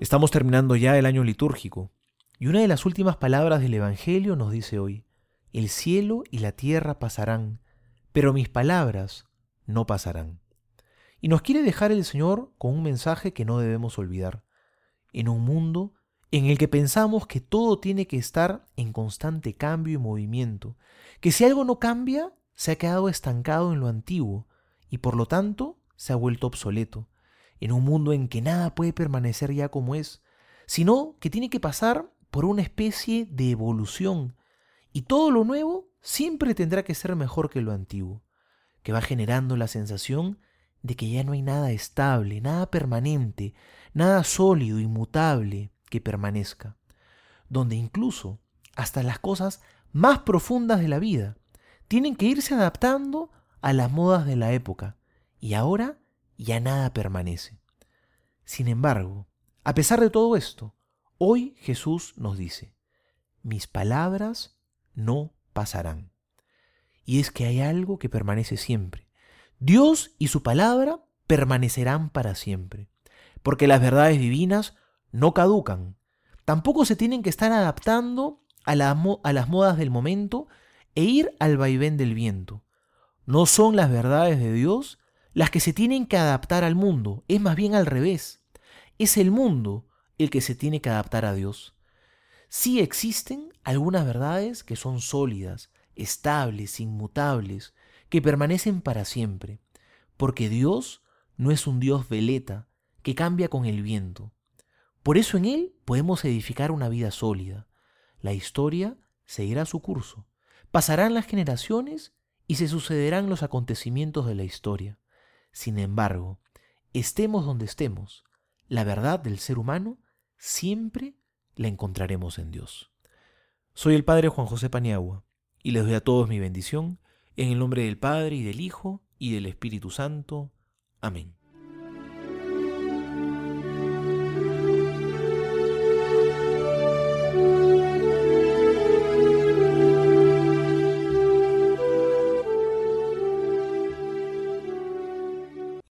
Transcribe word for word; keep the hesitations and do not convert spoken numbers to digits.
Estamos terminando ya el año litúrgico y una de las últimas palabras del Evangelio nos dice hoy: el cielo y la tierra pasarán, pero mis palabras no pasarán. Y nos quiere dejar el Señor con un mensaje que no debemos olvidar. En un mundo en el que pensamos que todo tiene que estar en constante cambio y movimiento, que si algo no cambia, se ha quedado estancado en lo antiguo y por lo tanto se ha vuelto obsoleto. En un mundo en que nada puede permanecer ya como es, sino que tiene que pasar por una especie de evolución, y todo lo nuevo siempre tendrá que ser mejor que lo antiguo, que va generando la sensación de que ya no hay nada estable, nada permanente, nada sólido, inmutable que permanezca, donde incluso hasta las cosas más profundas de la vida tienen que irse adaptando a las modas de la época, y ahora ya nada permanece. Sin embargo, a pesar de todo esto, hoy Jesús nos dice: mis palabras no pasarán. Y es que hay algo que permanece siempre. Dios y su palabra permanecerán para siempre, porque las verdades divinas no caducan. Tampoco se tienen que estar adaptando a, la mo- a las modas del momento e ir al vaivén del viento. No son las verdades de Dios las que se tienen que adaptar al mundo, es más bien al revés. Es el mundo el que se tiene que adaptar a Dios. Sí existen algunas verdades que son sólidas, estables, inmutables, que permanecen para siempre, porque Dios no es un Dios veleta que cambia con el viento. Por eso en Él podemos edificar una vida sólida. La historia seguirá su curso. Pasarán las generaciones y se sucederán los acontecimientos de la historia. Sin embargo, estemos donde estemos, la verdad del ser humano siempre la encontraremos en Dios. Soy el Padre Juan José Paniagua y les doy a todos mi bendición en el nombre del Padre y del Hijo y del Espíritu Santo. Amén.